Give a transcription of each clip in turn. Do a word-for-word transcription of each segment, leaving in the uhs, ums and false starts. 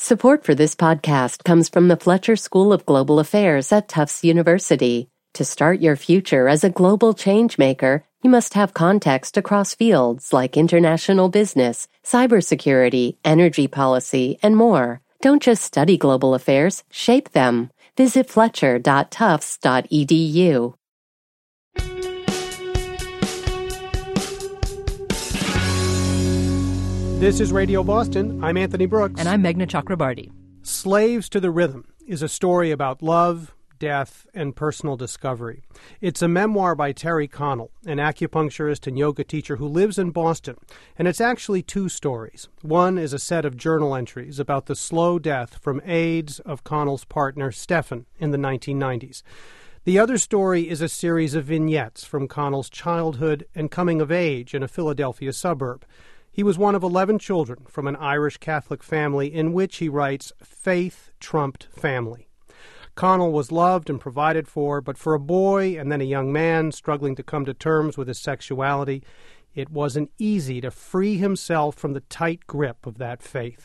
Support for this podcast comes from the Fletcher School of Global Affairs at Tufts University. To start your future as a global changemaker, you must have context across fields like international business, cybersecurity, energy policy, and more. Don't just study global affairs, shape them. Visit fletcher dot tufts dot e d u. This is Radio Boston. I'm Anthony Brooks. And I'm Meghna Chakrabarty. Slaves to the Rhythm is a story about love, death, and personal discovery. It's a memoir by Terry Connell, an acupuncturist and yoga teacher who lives in Boston. And it's actually two stories. One is a set of journal entries about the slow death from AIDS of Connell's partner, Stephan, in the nineteen nineties. The other story is a series of vignettes from Connell's childhood and coming of age in a Philadelphia suburb. He was one of eleven children from an Irish Catholic family in which, he writes, faith trumped family. Connell was loved and provided for, but for a boy and then a young man struggling to come to terms with his sexuality, it wasn't easy to free himself from the tight grip of that faith.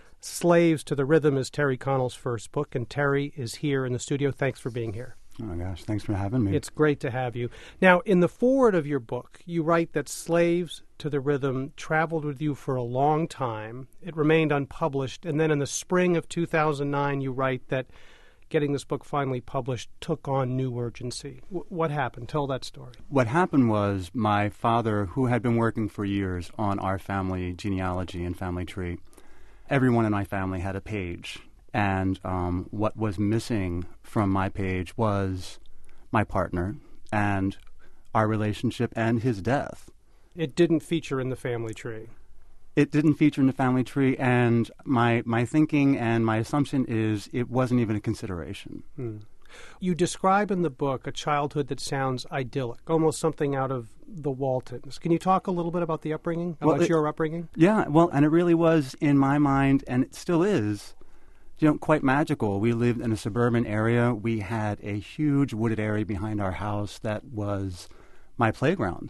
Slaves to the Rhythm is Terry Connell's first book, and Terry is here in the studio. Thanks for being here. Oh, my gosh. Thanks for having me. It's great to have you. Now, in the foreword of your book, you write that Slaves to the Rhythm traveled with you for a long time. It remained unpublished. And then in the spring of two thousand nine, you write that getting this book finally published took on new urgency. W- what happened? Tell that story. What happened was my father, who had been working for years on our family genealogy and family tree, everyone in my family had a page. And um, what was missing from my page was my partner and our relationship and his death. It didn't feature in the family tree. It didn't feature in the family tree, and my, my thinking and my assumption is it wasn't even a consideration. Hmm. You describe in the book a childhood that sounds idyllic, almost something out of the Waltons. Can you talk a little bit about the upbringing, about well, it, your upbringing? Yeah, well, and it really was, in my mind, and it still is, you know, quite magical. We lived in a suburban area. We had a huge wooded area behind our house that was my playground.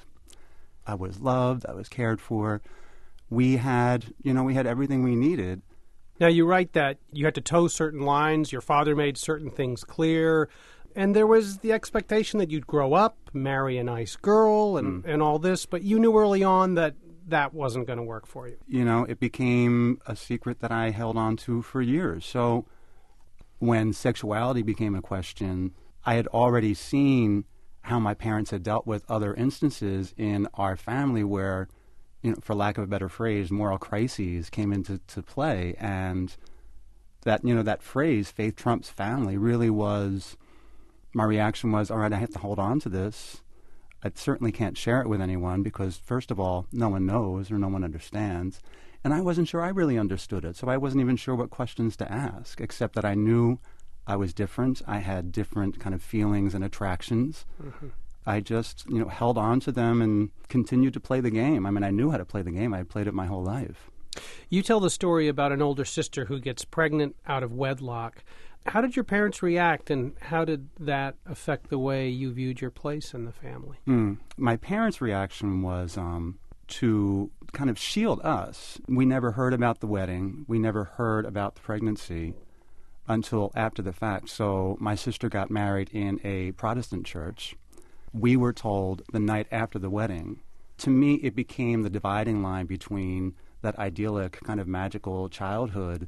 I was loved. I was cared for. We had, you know, we had everything we needed. Now, you write that you had to toe certain lines. Your father made certain things clear. And there was the expectation that you'd grow up, marry a nice girl, and, mm. and all this. But you knew early on that that wasn't going to work for you. You know, it became a secret that I held on to for years. So when sexuality became a question, I had already seen how my parents had dealt with other instances in our family where, you know, for lack of a better phrase, moral crises came into to play. And that, you know, that phrase, faith trumps family, really was, my reaction was, all right, I have to hold on to this. I certainly can't share it with anyone because, first of all, no one knows or no one understands. And I wasn't sure I really understood it, so I wasn't even sure what questions to ask, except that I knew I was different. I had different kind of feelings and attractions. Mm-hmm. I just, you know, held on to them and continued to play the game. I mean, I knew how to play the game. I had played it my whole life. You tell the story about an older sister who gets pregnant out of wedlock. How did your parents react, and how did that affect the way you viewed your place in the family? Mm. My parents' reaction was um, to kind of shield us. We never heard about the wedding. We never heard about the pregnancy until after the fact. So my sister got married in a Protestant church. We were told the night after the wedding. To me, it became the dividing line between that idyllic kind of magical childhood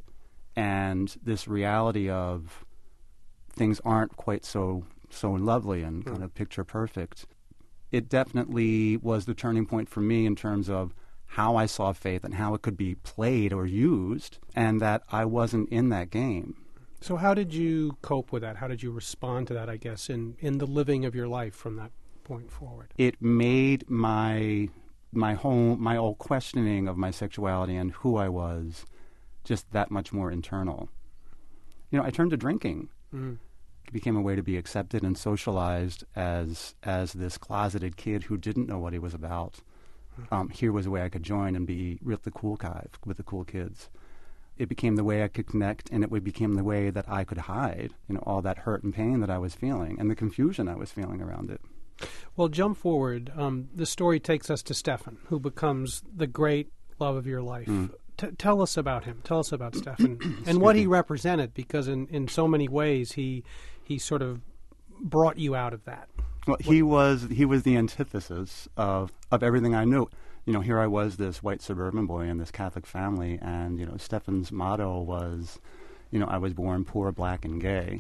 and this reality of things aren't quite so so lovely and kind of picture perfect. It definitely was the turning point for me in terms of how I saw faith and how it could be played or used, and that I wasn't in that game. So how did you cope with that? How did you respond to that, I guess, in, in the living of your life from that point forward? It made my my whole my whole questioning of my sexuality and who I was just that much more internal. You know, I turned to drinking. Mm. It became a way to be accepted and socialized as as this closeted kid who didn't know what he was about. Mm. Um, here was a way I could join and be with the cool guy, with the cool kids. It became the way I could connect, and it became the way that I could hide, you know, all that hurt and pain that I was feeling and the confusion I was feeling around it. Well, jump forward. Um, the story takes us to Stephan, who becomes the great love of your life. Mm. T- tell us about him. Tell us about Stephan and what he represented, because in, in so many ways he he sort of brought you out of that. Well, he was he was the antithesis of, of everything I knew. You know, here I was, this white suburban boy in this Catholic family, and, you know, Stephan's motto was, you know, I was born poor, black, and gay.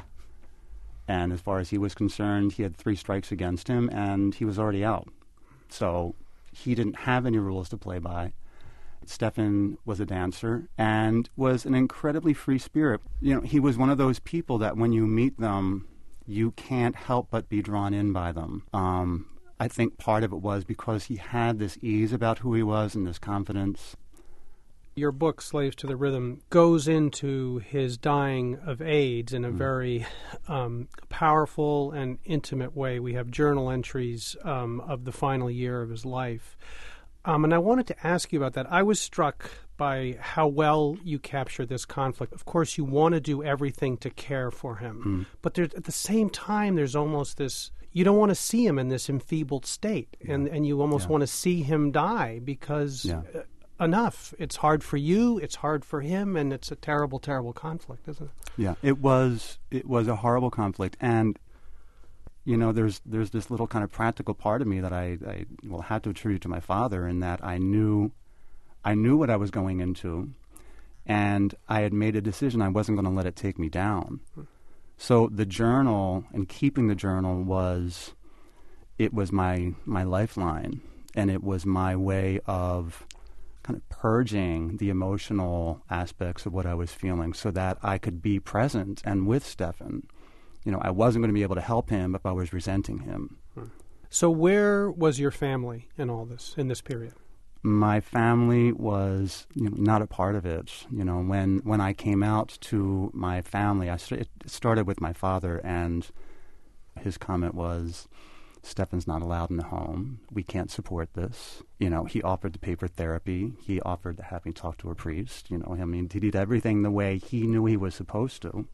And as far as he was concerned, he had three strikes against him, and he was already out. So he didn't have any rules to play by. Stephan was a dancer and was an incredibly free spirit. You know, he was one of those people that when you meet them, you can't help but be drawn in by them. Um, I think part of it was because he had this ease about who he was and this confidence. Your book, Slaves to the Rhythm, goes into his dying of AIDS in a mm. very um, powerful and intimate way. We have journal entries um, of the final year of his life. Um, and I wanted to ask you about that. I was struck by how well you capture this conflict. Of course, you want to do everything to care for him. Mm. But there, at the same time, there's almost this, you don't want to see him in this enfeebled state. Yeah. And, and you almost yeah. want to see him die because... Yeah. Uh, enough. It's hard for you, it's hard for him, and it's a terrible, terrible conflict, isn't it? Yeah, it was it was a horrible conflict. And, you know, there's there's this little kind of practical part of me that I, I will have to attribute to my father, in that I knew I knew what I was going into, and I had made a decision I wasn't going to let it take me down. Hmm. So the journal, and keeping the journal, was it was my my lifeline, and it was my way of kind of purging the emotional aspects of what I was feeling so that I could be present and with Stephan. You know, I wasn't going to be able to help him if I was resenting him. So where was your family in all this, in this period? My family was, you know, not a part of it. You know, when, when I came out to my family, I st- it started with my father, and his comment was, Stephan's not allowed in the home. We can't support this. You know, he offered to pay for therapy. He offered to have me talk to a priest. You know, I mean, he did everything the way he knew he was supposed to.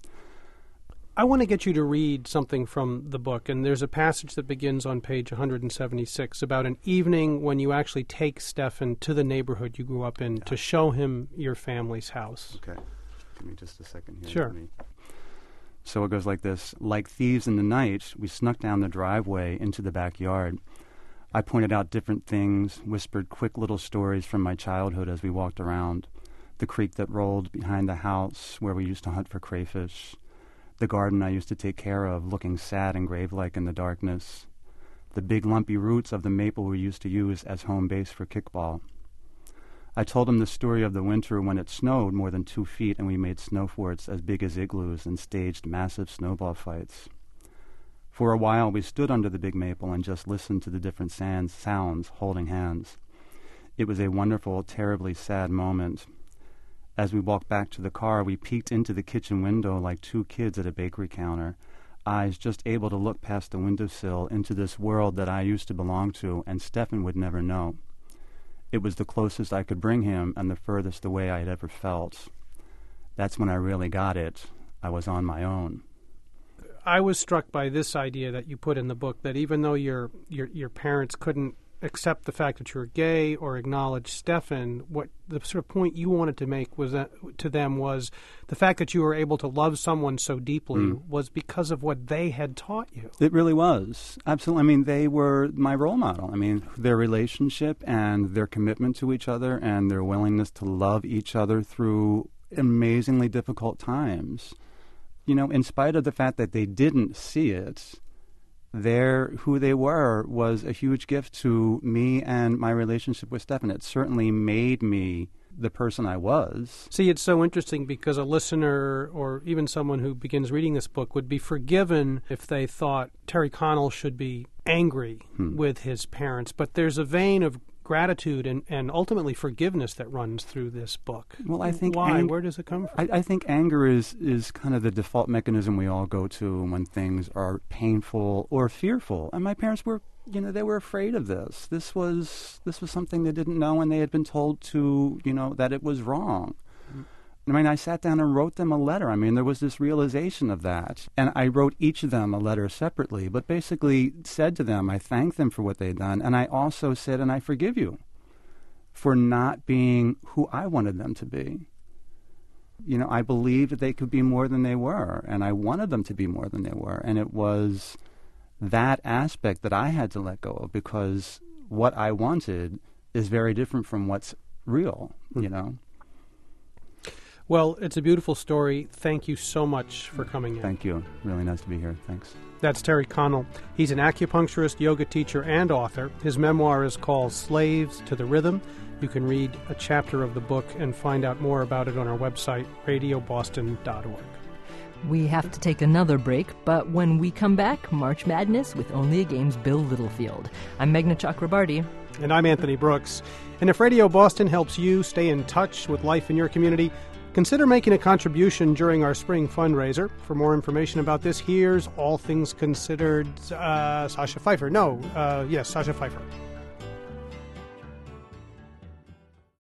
I want to get you to read something from the book, and there's a passage that begins on page one seventy-six about an evening when you actually take Stephan to the neighborhood you grew up in yeah. to show him your family's house. Okay. Give me just a second here. Sure. So it goes like this. Like thieves in the night, we snuck down the driveway into the backyard. I pointed out different things, whispered quick little stories from my childhood as we walked around. The creek that rolled behind the house where we used to hunt for crayfish. The garden I used to take care of, looking sad and grave-like in the darkness. The big lumpy roots of the maple we used to use as home base for kickball. I told him the story of the winter when it snowed more than two feet and we made snow forts as big as igloos and staged massive snowball fights. For a while we stood under the big maple and just listened to the different sands, sounds, holding hands. It was a wonderful, terribly sad moment. As we walked back to the car, we peeked into the kitchen window like two kids at a bakery counter, eyes just able to look past the windowsill into this world that I used to belong to and Stephan would never know. It was the closest I could bring him and the furthest away I had ever felt. That's when I really got it. I was on my own. I was struck by this idea that you put in the book, that even though your your, your parents couldn't accept the fact that you were gay or acknowledge Stephan, what the sort of point you wanted to make was that, to them was the fact that you were able to love someone so deeply mm. was because of what they had taught you. It really was. Absolutely. I mean, they were my role model. I mean, their relationship and their commitment to each other and their willingness to love each other through amazingly difficult times. You know, in spite of the fact that they didn't see it, Their, who they were was a huge gift to me and my relationship with Stephan. It certainly made me the person I was. See, it's so interesting because a listener or even someone who begins reading this book would be forgiven if they thought Terry Connell should be angry hmm. with his parents. But there's a vein of gratitude and, and ultimately forgiveness that runs through this book. Well, I think why? Ang- Where does it come from? I, I think anger is is kind of the default mechanism we all go to when things are painful or fearful. And my parents were, you know, they were afraid of this. This was this was something they didn't know, and they had been told to, you know, that it was wrong. Mm-hmm. I mean, I sat down and wrote them a letter. I mean, there was this realization of that. And I wrote each of them a letter separately, but basically said to them, I thanked them for what they'd done. And I also said, and I forgive you. for not being who I wanted them to be. You know, I believed that they could be more than they were, and I wanted them to be more than they were. And it was that aspect that I had to let go of, because what I wanted is very different from what's real, you know. Well, it's a beautiful story. Thank you so much for coming in. Thank you. Really nice to be here. Thanks. That's Terry Connell. He's an acupuncturist, yoga teacher, and author. His memoir is called Slaves to the Rhythm. You can read a chapter of the book and find out more about it on our website, radio boston dot org. We have to take another break, but when we come back, March Madness with Only a Game's Bill Littlefield. I'm Meghna Chakrabarty. And I'm Anthony Brooks. And if Radio Boston helps you stay in touch with life in your community, consider making a contribution during our spring fundraiser. For more information about this, here's All Things Considered, uh, Sasha Pfeiffer. No, uh, yes, Sasha Pfeiffer.